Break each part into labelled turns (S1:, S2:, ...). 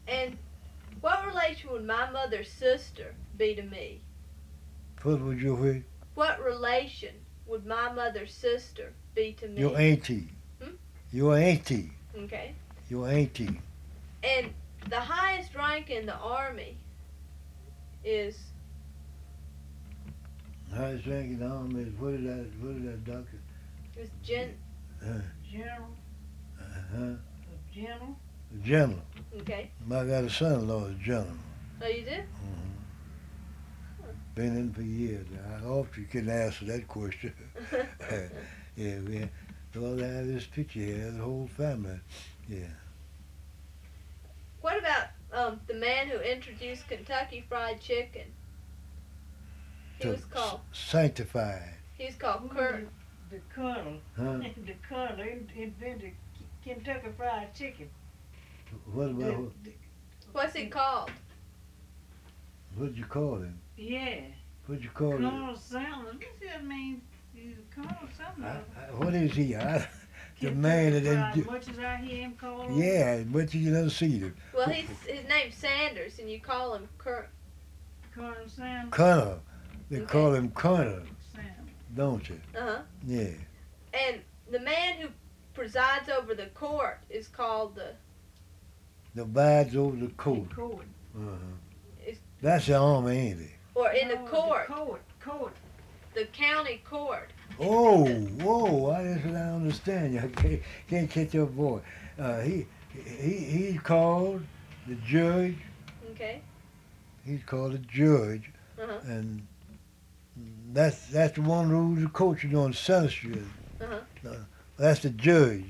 S1: And what relation would my mother's sister be to me?
S2: What would your what?
S1: What relation would my mother's sister be to me?
S2: Your auntie.
S1: Hmm?
S2: Your auntie.
S1: Okay.
S2: Your auntie.
S1: And the highest rank in the army is
S2: Highest rank in the army is what is that doctor?
S1: Gen.
S3: General.
S2: Uh-huh.
S3: General.
S2: General.
S1: Okay.
S2: I got a son-in-law is general.
S1: Oh, you do?
S2: Been in for years. I hope you can answer that question. Yeah, we all have this picture here, the whole family. Yeah.
S1: What about the man who introduced Kentucky Fried Chicken? He was called.
S2: Sanctified.
S1: He was called Kurt.
S3: The Colonel.
S2: Huh?
S3: The Colonel invented Kentucky Fried Chicken.
S2: What about
S1: What's he called?
S2: what'd you call him?
S3: Yeah.
S2: What'd you call him?
S3: Colonel Sanders. What's that mean? He's Colonel something.
S2: What is he? The man that
S3: Fried,
S2: didn't.
S3: much as I hear him call him.
S2: Yeah, but you never see him.
S1: Well, his name's Sanders, and you call him Kurt.
S3: Colonel Sanders.
S2: Colonel. They
S1: Okay.
S2: call him Colonel,
S3: Sanders.
S2: don't you?
S1: Uh huh.
S2: Yeah.
S1: And the man who presides over the court is called the.
S2: Divides over the court.
S3: Court.
S2: Uh-huh. That's the army, ain't it?
S1: Or in the
S3: No,
S1: court,
S3: Court.
S1: the county court.
S2: Oh, whoa! I don't understand you. I can't catch your voice. He's called the judge.
S1: Okay.
S2: He's called the judge,
S1: Uh huh.
S2: and that's the one who rules the court. You know, on Center Street.
S1: Uh-huh.
S2: That's the judge.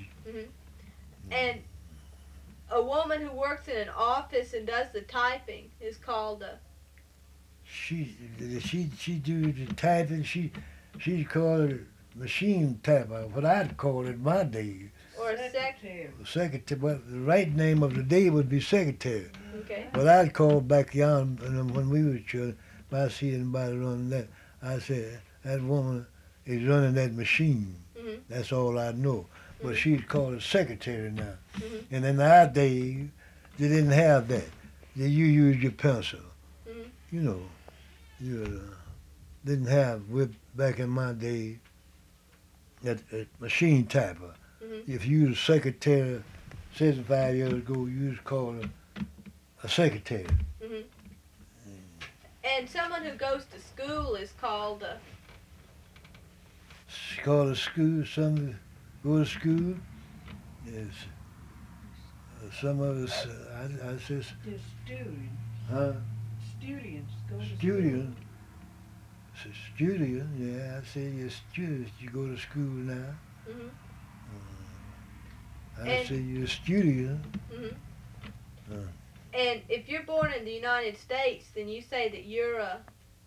S1: And a woman who works in an office and does the typing is called a.
S2: She do the typing. She's called a machine typer. What I'd call it in my day.
S1: Or a secretary.
S2: Secretary. Well, the right name of the day would be secretary.
S1: Okay.
S2: What I'd call back young when we were children, if I see anybody running that, I said that woman is running that machine.
S1: Mhm.
S2: That's all I know. But she's called a secretary now.
S1: Mhm.
S2: And in our day, they didn't have that. You used your pencil.
S1: Mhm.
S2: You know, you didn't have, back in my day, that machine typer.
S1: Mhm.
S2: If you was a secretary 75 years ago, you was called a secretary.
S1: Mhm. And someone who goes to school is called a.
S2: It's called a school. Some go to school. Yes. Some of us, I says,
S3: The student.
S2: huh?
S3: Students go to
S2: Student. Student, yeah, I say you're students. You go to school now.
S1: Mhm.
S2: I
S1: And-
S2: say you're a student.
S1: Mhm.
S2: Uh.
S1: And if you're born in the United States, then you say that you're a.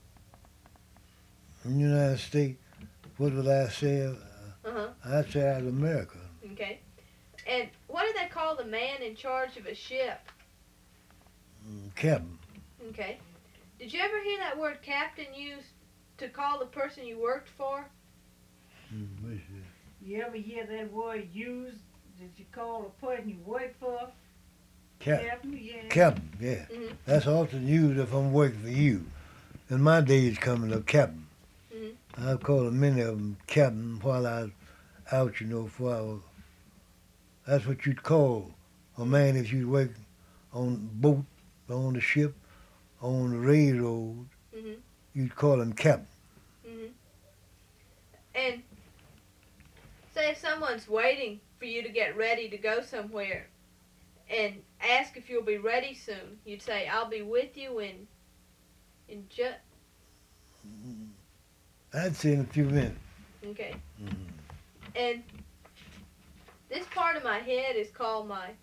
S2: In the United States, what would I say?
S1: Uh-huh.
S2: I'd say I was America.
S1: Okay. And what do they call the man in charge of a ship?
S2: Captain.
S1: Okay. Did you ever hear that word captain used to call the person you worked for?
S2: What's
S3: You ever hear that word used that you call a person you work for? Captain, yeah.
S2: Captain, yeah.
S1: Mhm.
S2: That's often used if I'm working for you. In my days coming up, Captain.
S1: Mhm.
S2: I've called many of them Captain while I was out, you know, for I was, that's what you'd call a man if you work on the boat, on the ship, on the railroad.
S1: Mhm.
S2: You'd call him Captain.
S1: Mhm. And say if someone's waiting for you to get ready to go somewhere, and ask if you'll be ready soon, you'd say, "I'll be with you in just."
S2: I'd say in a few minutes.
S1: Okay.
S2: Mhm.
S1: And this part of my head is called my